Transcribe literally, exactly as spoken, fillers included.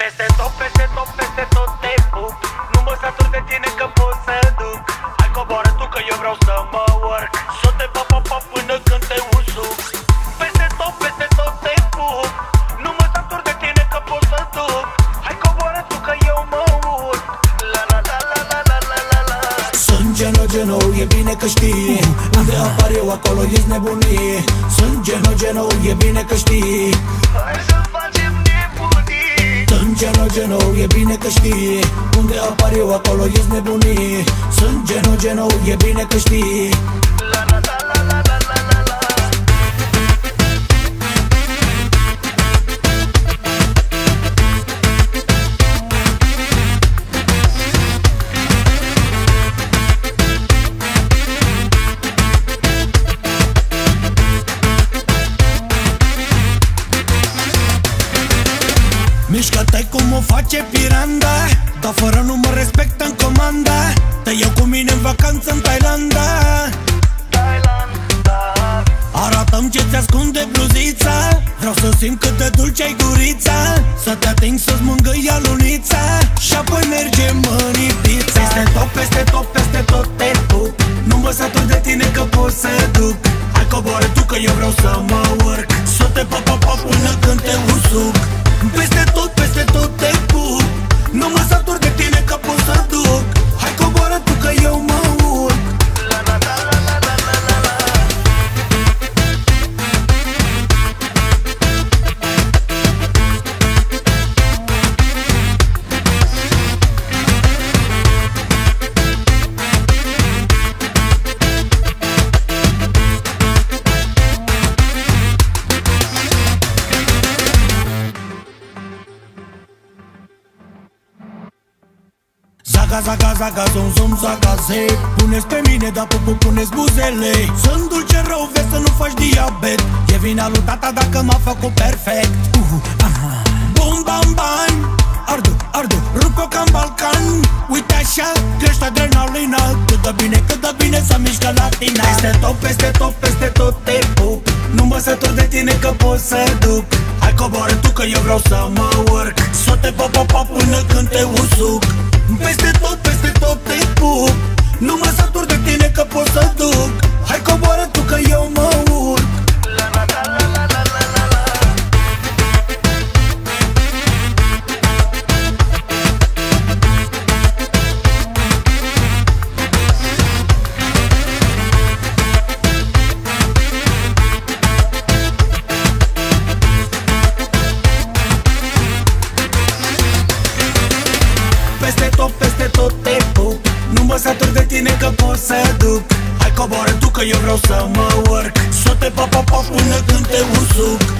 Peste tot, peste tot, peste tot te pup. Nu mă satur de tine că pot să duc. Hai coboară tu că eu vreau să mă urc. Să te pa pa pa până când te usuc. Peste tot, peste tot te pup. Nu mă satur de tine că pot să duc. Hai coboară tu că eu mă urc. La la la la la la la la la. Sunt geno geno, e bine că știi. Unde apar eu acolo ești nebunii. Sunt geno geno, e bine că știi. Hai să facem nebunii. Sunt geno geno, e bine că știi. Unde apar eu acolo ești nebunii. Sunt geno geno, e bine că știi. La la la la la la la la la. Mișcă-te cum o face Piranda, dar fără nu mă respectă în comanda. Te iau cu mine în vacanță în Thailanda. Thailanda. Arată-mi ce-ți ascunde bluzița. Vreau să simt cât de dulce ai gurița. Să te ating, să-ți mângâi alunița. Și apoi mergem în Ibiza. Peste tot, peste tot, peste tot te pup. Nu mă satur de tine că pot să duc. Hai coboară tu că eu vreau să mă urc. Să te pa pa pa până când te usuc. Peste tot, peste tot te pup. Nu mă satur de tine că pot să duc. Hai coboară tu că eu mă urc. La la la la la la la la la. Zaga, zaga, zaga, zum, zum, zaga, ze. Puneți pe mine, dar pupu, puneți buzele. Sunt dulce rău, vezi să nu faci diabet. E vina lui tata dacă m-a făcut perfect. uh, aha. Bum, bam, bam. Ardu, ardu, rup ca în Balcan. Uite așa, crește adrenalina. Cât de bine, cât de bine să mișcă latina. Peste tot, peste tot, peste tot te pup. Nu mă sătur de tine că pot să duc. Hai coboară tu că eu vreau să mă urc. Să te pa pa pa până când te usuc. Peste tot, peste tot te pup. Nu mă satur de tine că pot să duc. Hai coboară tu că eu mă urc. La la la la la la la la la. Peste tot, peste tot te pup. Nu mă satur de tine că pot să duc. Hai coboară tu că eu vreau să mă urc. Să te pa pa pa până când te usuc.